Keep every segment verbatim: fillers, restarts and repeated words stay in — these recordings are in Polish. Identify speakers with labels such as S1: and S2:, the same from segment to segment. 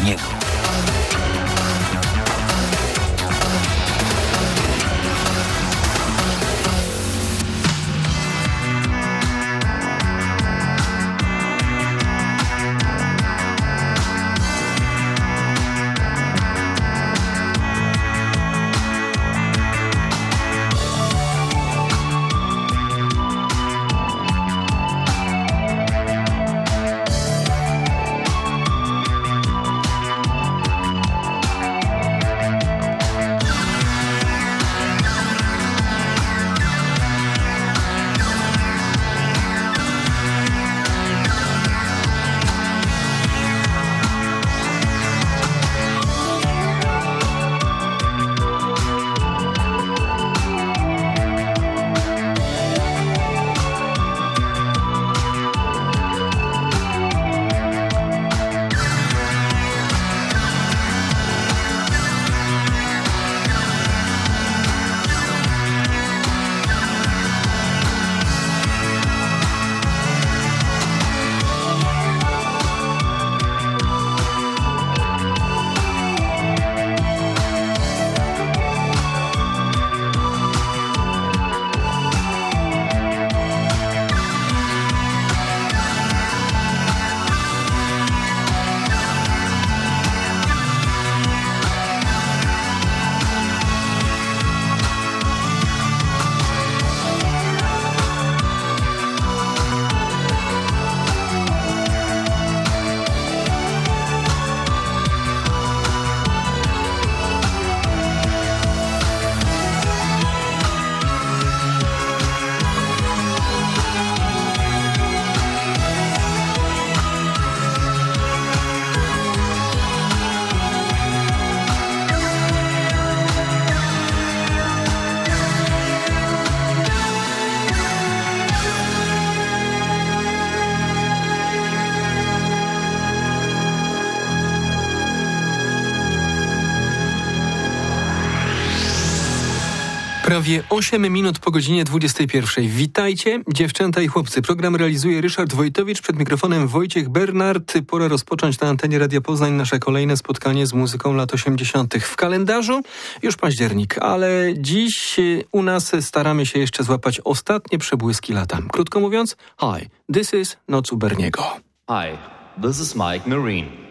S1: Berniego.
S2: Prawie osiem minut po godzinie dwudziestej pierwszej. Witajcie, dziewczęta i chłopcy. Program realizuje Ryszard Wojtowicz, przed mikrofonem Wojciech Bernard. Pora rozpocząć na antenie Radia Poznań nasze kolejne spotkanie z muzyką lat osiemdziesiątych. W kalendarzu już październik, ale dziś u nas staramy się jeszcze złapać ostatnie przebłyski lata. Krótko mówiąc, hi, this is Noc u Berniego.
S3: Hi, this is Mike Marine.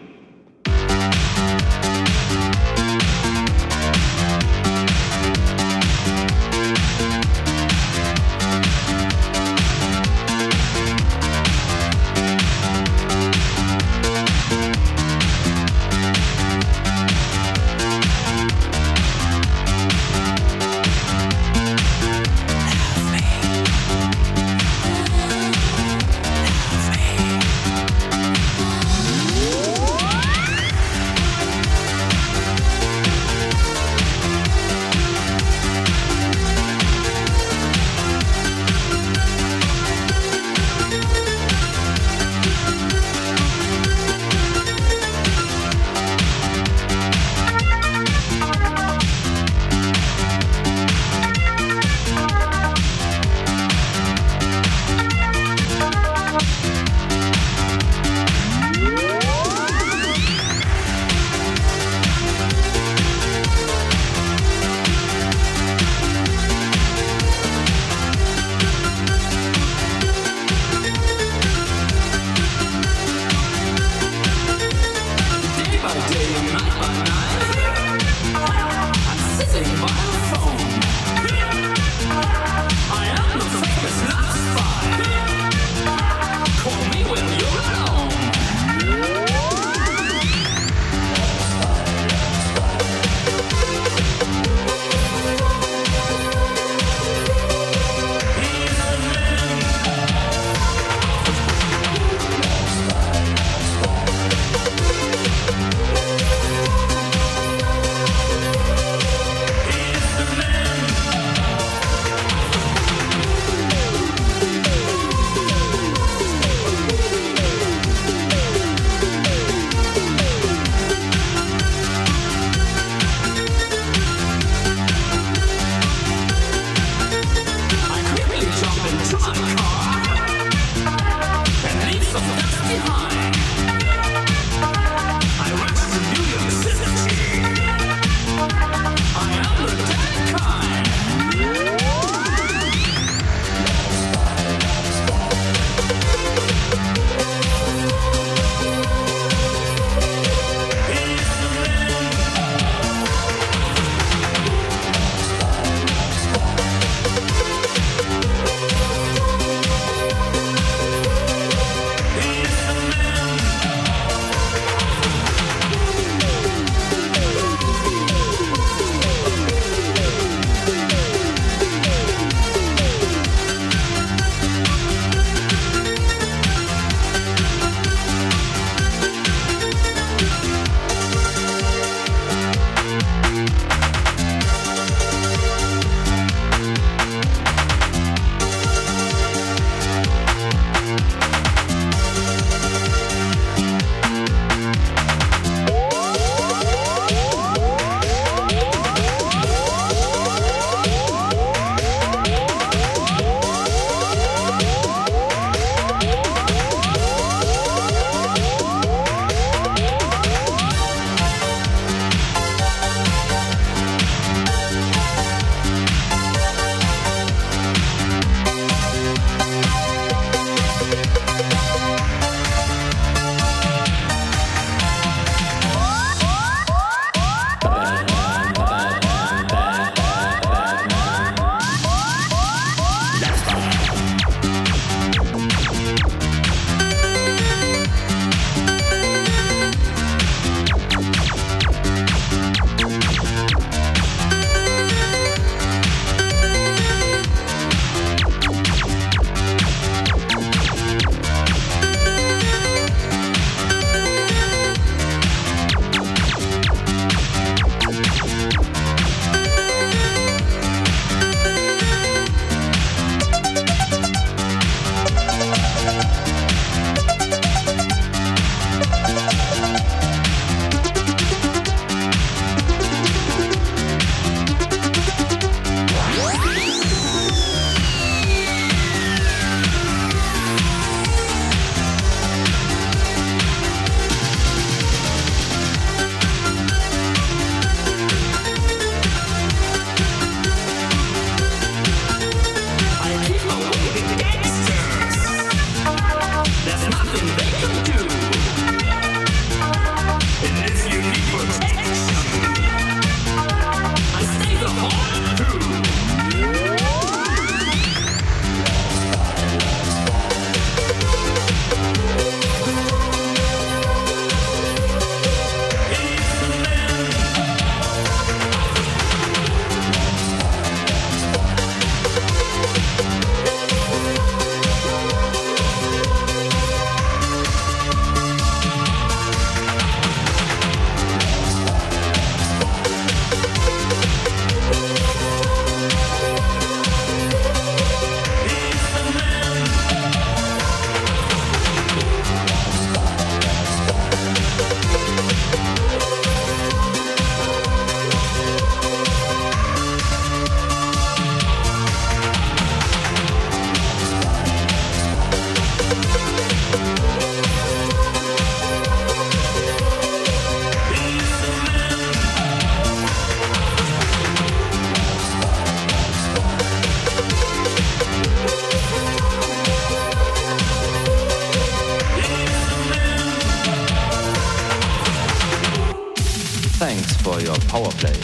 S3: for your power play.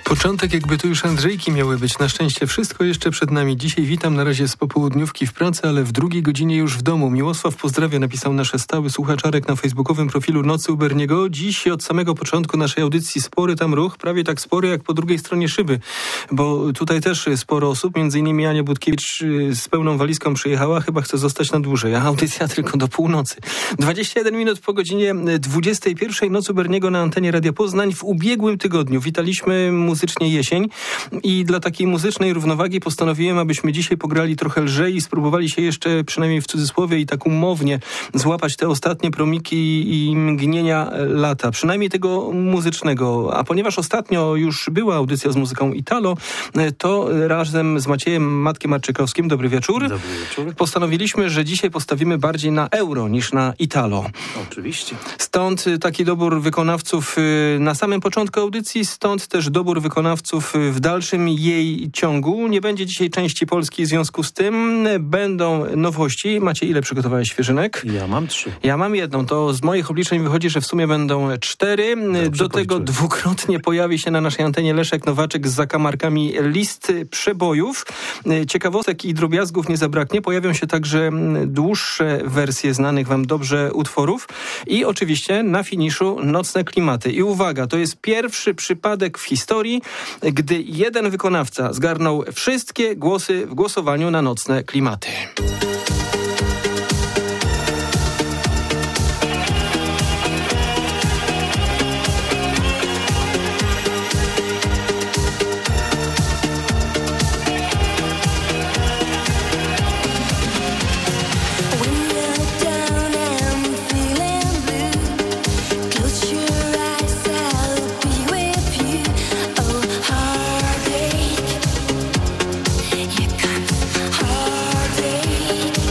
S2: Początek jakby tu już Andrzejki miały być. Na szczęście wszystko jeszcze przed nami. Dzisiaj witam na razie z popołudniówki w pracy, ale w drugiej godzinie już w domu. Miłosław pozdrawia, napisał nasz stały słuchaczarek na facebookowym profilu Nocy u Berniego. Dziś od samego początku naszej audycji spory tam ruch, prawie tak spory jak po drugiej stronie szyby, bo tutaj też sporo osób, między innymi Ania Budkiewicz z pełną walizką przyjechała, chyba chce zostać na dłużej, a audycja tylko do północy. dwadzieścia jeden minut po godzinie dwudziestej pierwszej Noc u Berniego na antenie Radia Poznań. W ubiegłym tygodniu witaliśmy muzycznie jesień i dla takiej muzycznej równowagi postanowiłem, abyśmy dzisiaj pograli trochę lżej i spróbowali się jeszcze, przynajmniej w cudzysłowie i tak umownie, złapać te ostatnie promiki i mgnienia lata, przynajmniej tego muzycznego. A ponieważ ostatnio już była audycja z muzyką Italo, to razem z Maciejem Matkiem Marczykowskim, dobry wieczór,
S1: dobry wieczór,
S2: postanowiliśmy, że dzisiaj postawimy bardziej na euro niż na Italo.
S1: Oczywiście.
S2: Stąd taki dobór wykonawców na samym początku audycji, stąd też dobór wykonawców w dalszym jej ciągu. Nie będzie dzisiaj części polskiej, w związku z tym będą nowości. Macie ile przygotowałeś świeżynek?
S1: Ja mam trzy.
S2: Ja mam jedną. To z moich obliczeń wychodzi, że w sumie będą cztery.
S1: Dobrze,
S2: Do tego
S1: policzyłem.
S2: dwukrotnie pojawi się na naszej antenie Leszek Nowaczek z zakamarkami list przebojów. Ciekawostek i drobiazgów nie zabraknie. Pojawią się także dłuższe wersje znanych wam dobrze utworów i oczywiście na finiszu nocne klimaty. I uwaga, to jest pierwszy przypadek w historii, gdy jeden wykonawca zgarnął wszystkie głosy w głosowaniu na nocne klimaty.
S4: Here comes heartache.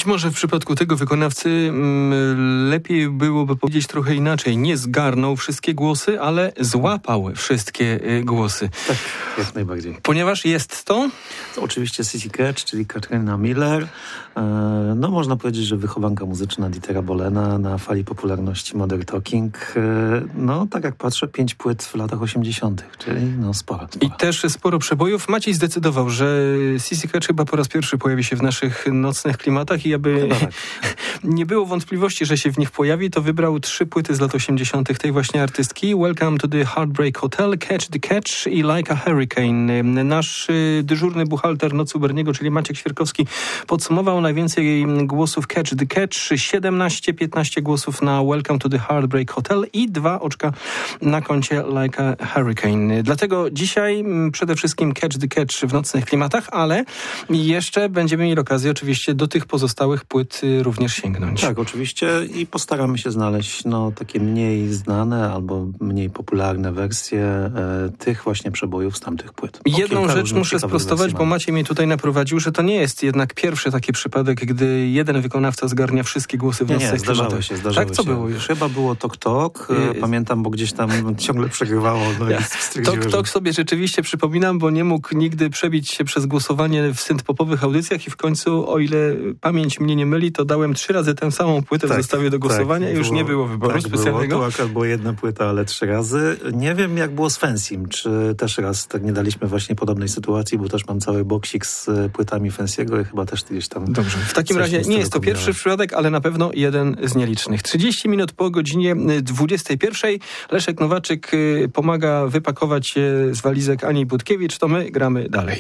S2: może w przypadku tego wykonawcy mm, lepiej byłoby powiedzieć trochę inaczej. Nie zgarnął wszystkie głosy, ale złapał wszystkie y, głosy.
S1: Tak, jak najbardziej.
S2: Ponieważ jest to...
S1: to oczywiście Sissy Catch, czyli Katrina Miller. E, no można powiedzieć, że wychowanka muzyczna Dietera Bolena na fali popularności Modern Talking. E, no tak jak patrzę, pięć płyt w latach osiemdziesiątych, czyli no sporo, sporo.
S2: I też sporo przebojów. Maciej zdecydował, że Sissy Catch chyba po raz pierwszy pojawi się w naszych nocnych klimatach i aby tak. nie było wątpliwości, że się w nich pojawi, to wybrał trzy płyty z lat osiemdziesiątych tej właśnie artystki. Welcome to the Heartbreak Hotel, Catch the Catch i Like a Hurricane. Nasz y, dyżurny buchalter Nocy Berniego, czyli Maciek Świerkowski, podsumował najwięcej głosów Catch the Catch, siedemnaście piętnaście głosów na Welcome to the Heartbreak Hotel i dwa oczka na koncie Like a Hurricane. Dlatego dzisiaj m, przede wszystkim Catch the Catch w nocnych klimatach, ale jeszcze będziemy mieli okazję oczywiście do tych pozostałych płyt y, również sięgnąć.
S1: Tak, oczywiście i postaramy się znaleźć no, takie mniej znane albo mniej popularne wersje e, tych właśnie przebojów z tamtych płyt. O,
S2: Jedną rzecz muszę sprostować, bo Maciej mnie tutaj naprowadził, że to nie jest jednak pierwszy taki przypadek, gdy jeden wykonawca zgarnia wszystkie głosy w
S1: nie,
S2: nocnych
S1: nie, zdarzało
S2: klimatach.
S1: się, zdarzało
S2: tak, co
S1: się.
S2: było już?
S1: Chyba było Tok Tok, y- pamiętam, bo gdzieś tam ciągle przegrywało. No ja,
S2: Tok Tok sobie rzeczywiście przypominam, bo nie mógł nigdy przebić się przez głosowanie w synth-popowych audycjach i w końcu, o ile pamięć mnie nie myli, to dałem trzy razy tę samą płytę tak, w zestawie do głosowania tak, i już było, nie było wyboru
S1: tak,
S2: specjalnego.
S1: Było, tu akurat była jedna płyta, ale trzy razy. Nie wiem, jak było z Fansim, czy też raz tak nie daliśmy właśnie podobnej sytuacji, bo też mam cały boksik z płytami Fansiego i chyba też gdzieś tam...
S2: Dobrze, w takim razie nie jest to pierwszy przypadek, ale na pewno jeden z nielicznych. trzydzieści minut po godzinie dwudziestej pierwszej Leszek Nowaczyk pomaga wypakować się z walizek Ani Budkiewicz, to my gramy dalej.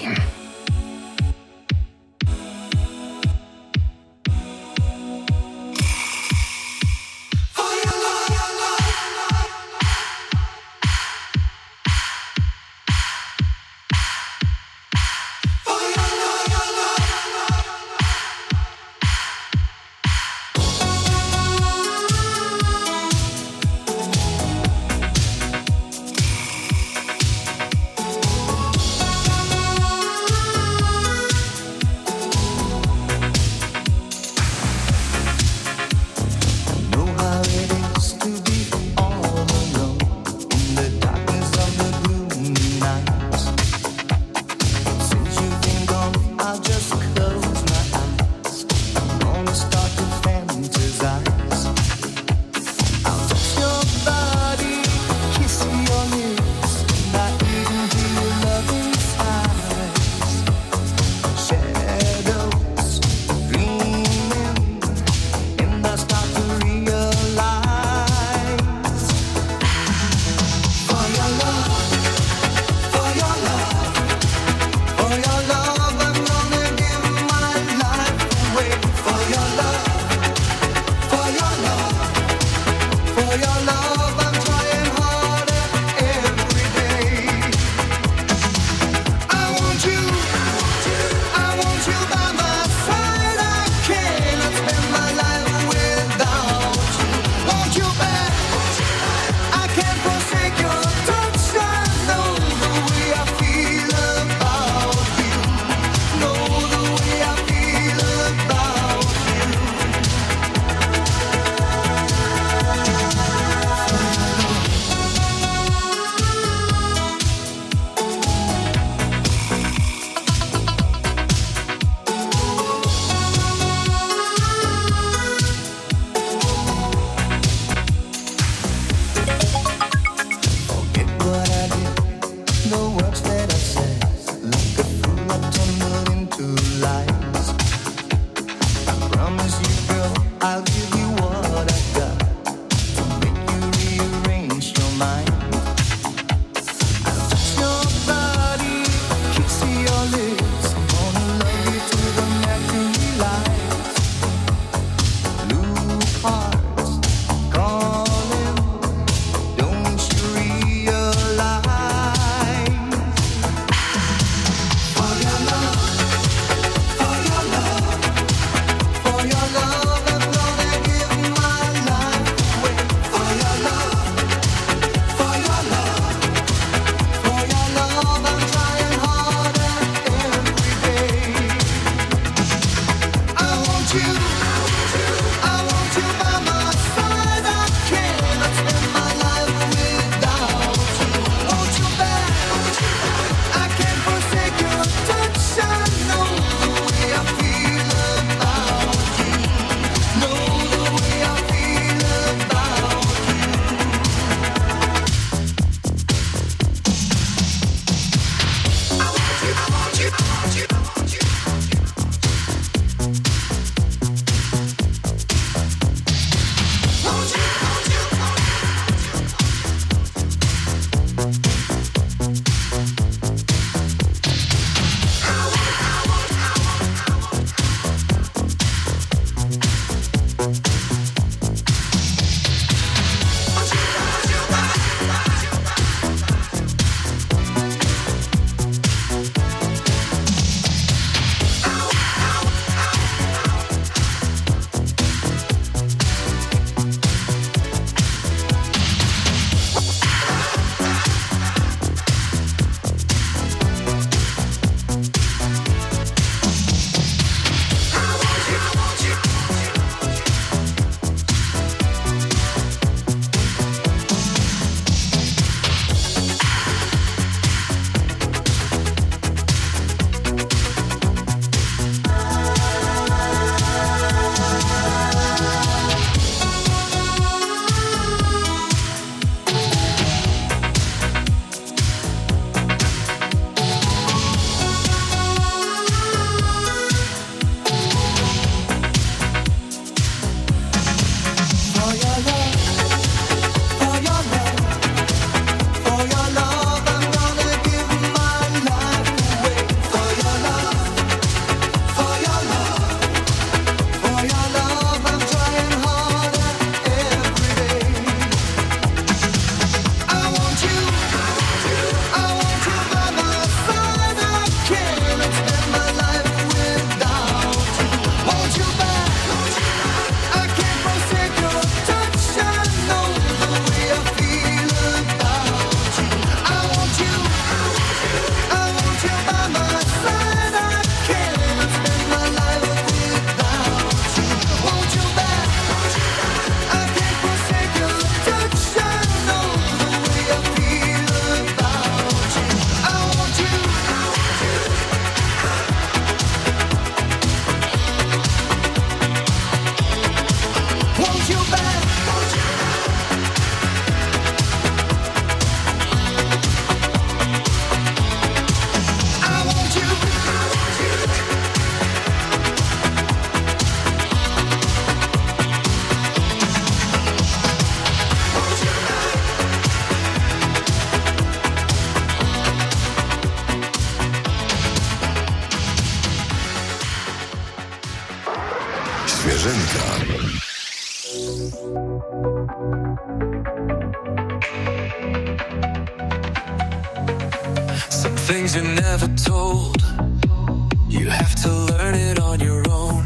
S4: Some things you're never told, you have to learn it on your own.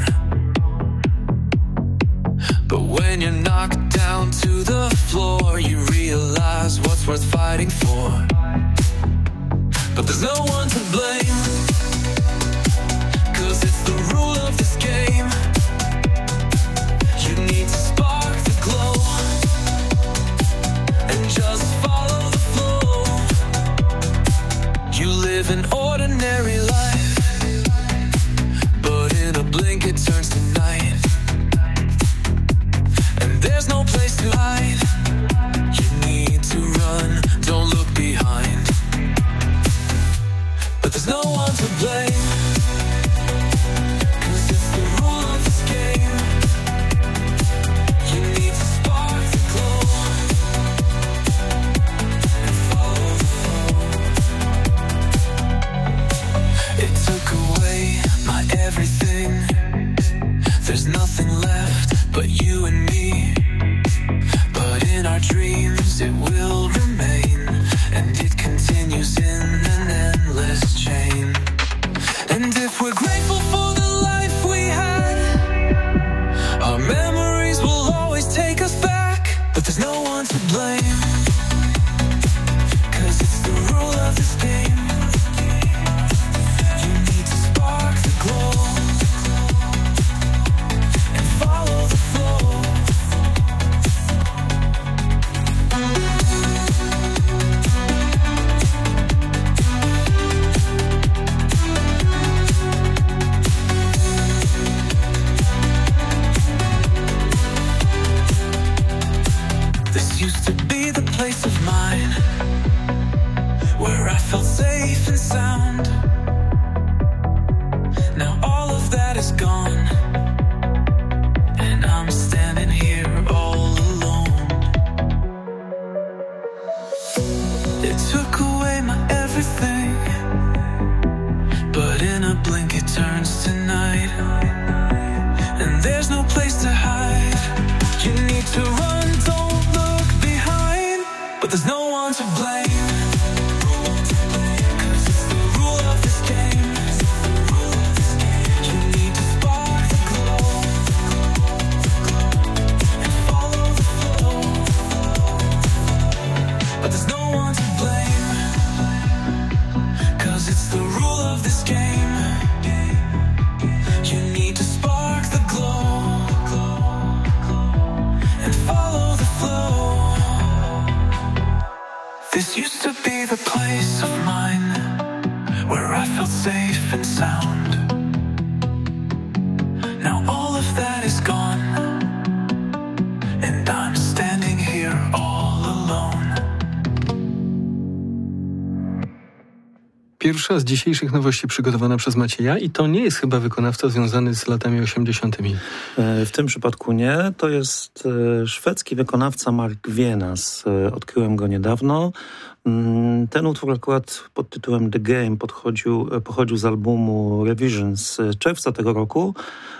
S4: But when you're knocked down to the floor, you realize what's worth fighting for. But there's no one to blame, 'cause it's the rule of this game. You need to spark the glow and just follow the flow. You live an ordinary life, but in a blink it turns to night. And there's no place to hide. You need to run, don't look behind. But there's no one to blame, 'cause it's the rule of this game. You need to spark the glow and follow the flow. It took away my everything. There's nothing left but you and me. But in our dreams it will remain, and it continues in an endless chain. And if we're grateful for the life we had, our memories will always take us back. But there's no one to blame, 'cause it's the rule of this game. You need to spark the glow and follow the flow. This used to be the place of mine, where I felt safe and sound. Now all of that is gone, and I'm standing here all alone. It took away my everything, but in a blink it turns to night. And there's no place to hide. You need to run, don't look behind. But there's no one to blame, 'cause it's the rule of this game. You need to spark the glow and follow the flow. But there's no one to blame, 'cause it's the rule of this game. You need to spark the glow and follow the flow. This used to be the place of mine, where I felt safe and sound. Now all of that is gone, and I'm standing here all alone.
S2: Pierwsza z dzisiejszych nowości przygotowana przez Macieja i to nie jest chyba wykonawca związany z latami osiemdziesiątymi.
S1: W tym przypadku nie. To jest szwedzki wykonawca Mark Wienas. Odkryłem go niedawno. Ten utwór akurat pod tytułem The Game podchodził, pochodził z albumu Revision z czerwca tego roku.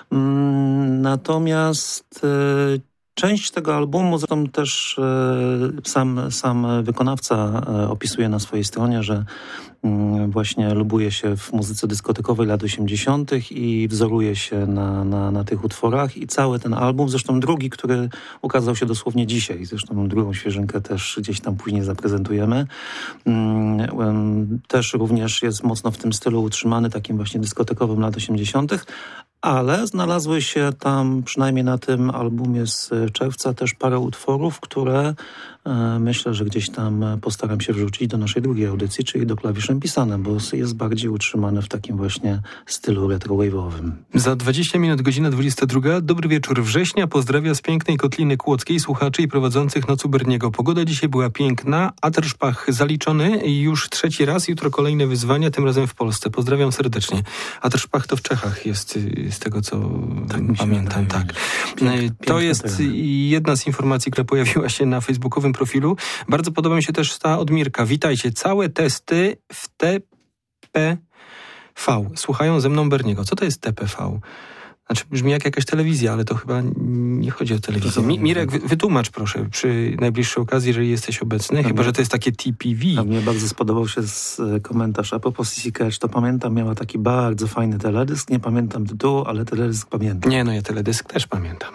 S1: Natomiast część tego albumu, zresztą też sam, sam wykonawca opisuje na swojej stronie, że właśnie lubuje się w muzyce dyskotekowej lat osiemdziesiątych i wzoruje się na, na, na tych utworach i cały ten album, zresztą drugi, który ukazał się dosłownie dzisiaj, zresztą drugą świeżynkę też gdzieś tam później zaprezentujemy, też również jest mocno w tym stylu utrzymany, takim właśnie dyskotekowym lat osiemdziesiątych, ale znalazły się tam, przynajmniej na tym albumie z czerwca, też parę utworów, które e, myślę, że gdzieś tam postaram się wrzucić do naszej drugiej audycji, czyli do klawiszem pisane, bo jest bardziej utrzymane w takim właśnie stylu retrowave'owym.
S2: Za dwadzieścia minut, godzina dwudziesta druga. Dobry wieczór września. Pozdrawia z pięknej Kotliny Kłodzkiej słuchaczy i prowadzących Noc u Berniego. Pogoda dzisiaj była piękna, Aterszpach zaliczony i już trzeci raz. Jutro kolejne wyzwania, tym razem w Polsce. Pozdrawiam serdecznie. Aterszpach to w Czechach jest, z tego co tak pamiętam. Tak. Piękne, to jest tereny. Jedna z informacji, która pojawiła się na facebookowym profilu. Bardzo podoba mi się też ta od Mirka. Witajcie. Całe testy w T P V. Słuchają ze mną Berniego. Co to jest T P V? Znaczy brzmi jak jakaś telewizja, ale to chyba nie chodzi o telewizję. Mi, Mirek, wy, wytłumacz proszę przy najbliższej okazji, jeżeli jesteś obecny, a chyba, mnie, że to jest takie T P V.
S1: A mnie bardzo spodobał się z, komentarz. A propos C C Catch, to pamiętam, miała taki bardzo fajny teledysk. Nie pamiętam tytułu, ale teledysk pamiętam.
S2: Nie, no ja teledysk też pamiętam.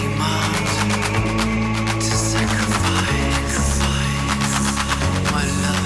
S4: My love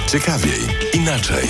S5: Ciekawiej, inaczej.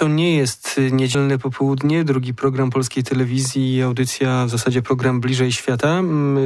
S2: to nie jest niedzielne popołudnie, drugi program polskiej telewizji, audycja, w zasadzie program Bliżej Świata,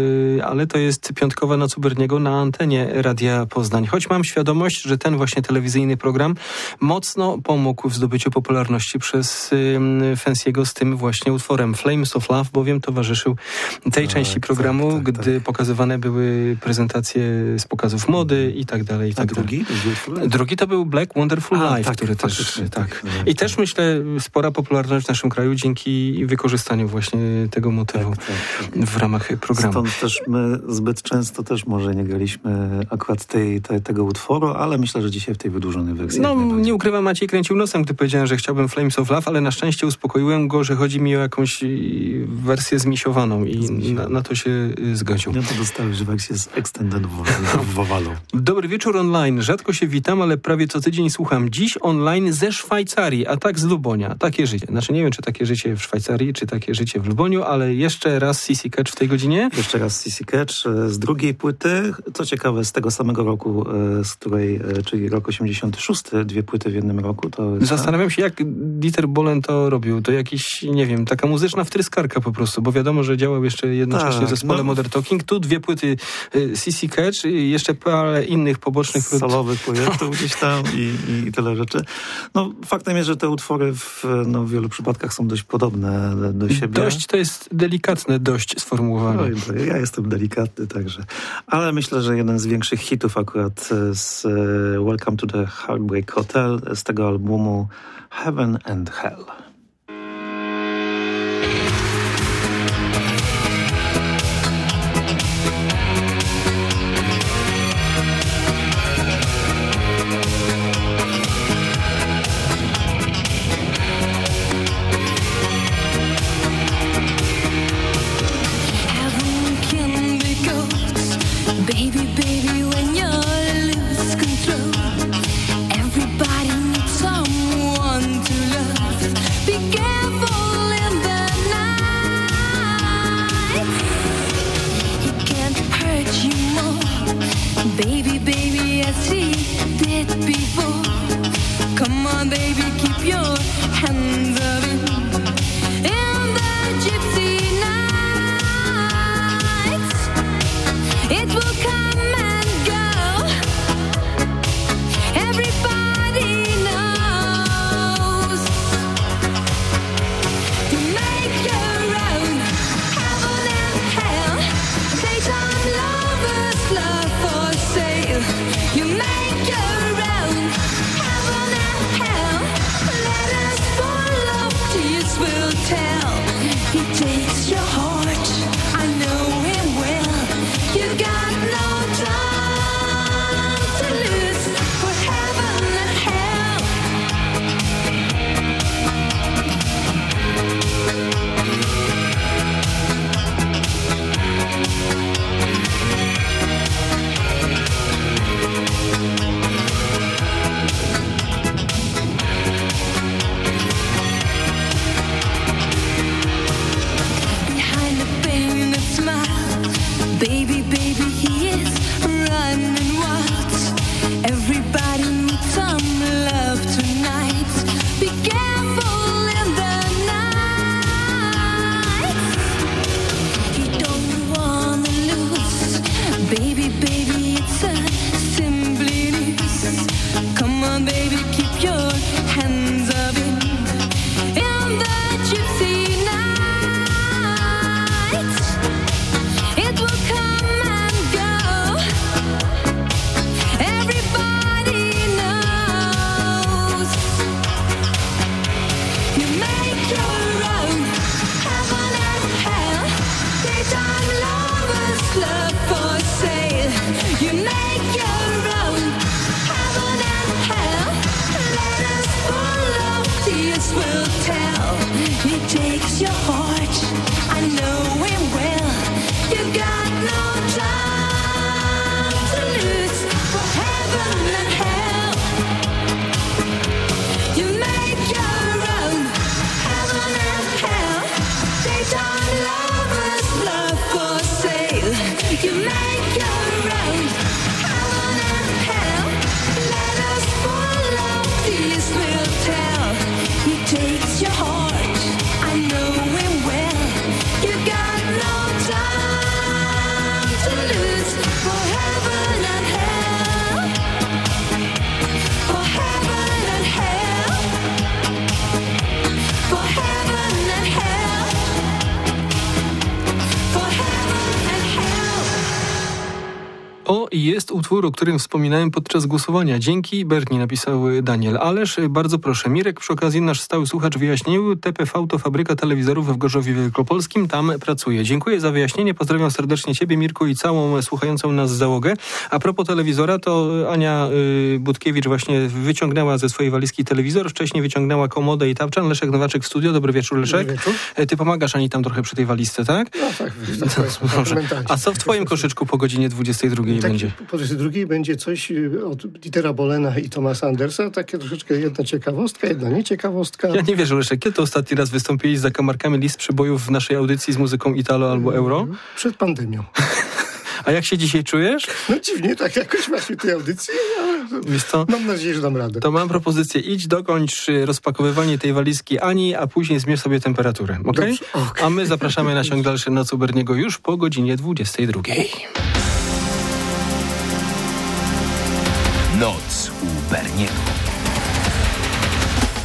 S2: ale to jest piątkowa Noc u Berniego na antenie Radia Poznań. Choć mam świadomość, że ten właśnie telewizyjny program mocno pomógł w zdobyciu popularności przez Fancy'ego z tym właśnie utworem Flames of Love, bowiem towarzyszył tej tak, części programu, tak, tak, gdy tak. pokazywane były prezentacje z pokazów mody i tak dalej. I tak
S1: drugi?
S2: Dalej. Drugi to był Black Wonderful
S1: A,
S2: Life,
S1: tak,
S2: który też...
S1: tak.
S2: tak. I też myślę spora popularność w naszym kraju dzięki wykorzystaniu właśnie tego motywu
S1: tak, tak, tak.
S2: w ramach programu.
S1: Stąd też my zbyt często też może nie graliśmy akurat tej, tej, tego utworu, ale myślę, że dzisiaj w tej wydłużonej wersji.
S2: No nie ukrywam, Maciej kręcił nosem, gdy powiedziałem, że chciałbym Flames of Love, ale na szczęście uspokoiłem go, że chodzi mi o jakąś wersję zmisiowaną i na, na to się zgodził.
S1: Ja to dostałeś wersję z Extended Vowalu.
S2: Dobry wieczór online. Rzadko się witam, ale prawie co tydzień słucham. Dziś online ze Szwajcarii, a tak z Lubonia. Takie życie. Znaczy nie wiem, czy takie życie w Szwajcarii, czy takie życie w Luboniu, ale jeszcze raz C C Catch w tej godzinie.
S1: Jeszcze raz C C Catch z drugiej płyty. Co ciekawe, z tego samego roku, z której, czyli rok osiemdziesiąty szósty, dwie płyty w jednym roku. To
S2: Zastanawiam się, jak Dieter Bohlen to robił. To jakiś, nie wiem, taka muzyczna wtryskarka po prostu, bo wiadomo, że działał jeszcze jednocześnie
S1: tak,
S2: w zespole
S1: no.
S2: Modern Talking. Tu dwie płyty C C Catch i jeszcze parę innych pobocznych
S1: solowych projektów gdzieś tam i, i tyle rzeczy. No faktem jest, że te utwory w, no, w wielu przypadkach są dość podobne do siebie.
S2: Dość to jest delikatne dość sformułowane.
S1: No, ja jestem delikatny także. Ale myślę, że jeden z większych hitów akurat z Welcome to the Heartbreak Hotel z tego albumu Heaven and Hell.
S5: You
S2: O, i jest utwór, o którym wspominałem podczas głosowania. Dzięki, Bernie, napisał Daniel. Ależ, bardzo proszę, Mirek, przy okazji nasz stały słuchacz wyjaśnił, T P V to fabryka telewizorów w Gorzowie Wielkopolskim, tam pracuje. Dziękuję za wyjaśnienie, pozdrawiam serdecznie Ciebie, Mirku, i całą słuchającą nas załogę. A propos telewizora, to Ania y, Budkiewicz właśnie wyciągnęła ze swojej walizki telewizor, wcześniej wyciągnęła komodę i tapczan. Leszek Nowaczek w studio. Dobry wieczór, Leszek.
S5: Dobry wieczór.
S2: Ty pomagasz Ani tam trochę przy tej walizce, tak?
S5: No tak, tak, tak.
S2: A co w Twoim koszyczku po godzinie dwudziestej drugiej
S5: tak,
S2: będzie?
S5: Po dwudziestej drugiej będzie coś od Dietera Bolena i Thomasa Andersa, takie troszeczkę jedna ciekawostka, jedna nieciekawostka.
S2: Ja nie wierzę, Leszek. Kiedy to ostatni raz wystąpili z zakamarkami list przybojów w naszej audycji z muzyką Italo albo Euro?
S5: Przed pandemią.
S2: A jak się dzisiaj czujesz?
S5: No dziwnie, tak jakoś właśnie tej audycji, ale
S2: Wiesz co?
S5: mam nadzieję, że dam radę.
S2: To mam propozycję. Idź, dokończ rozpakowywanie tej walizki Ani, a później zmierz sobie temperaturę. Okay?
S5: Dobrze, okay.
S2: A my zapraszamy na ciąg dalszy Noc u Berniego już po godzinie dwudziestej drugiej.
S6: Noc u Berniego.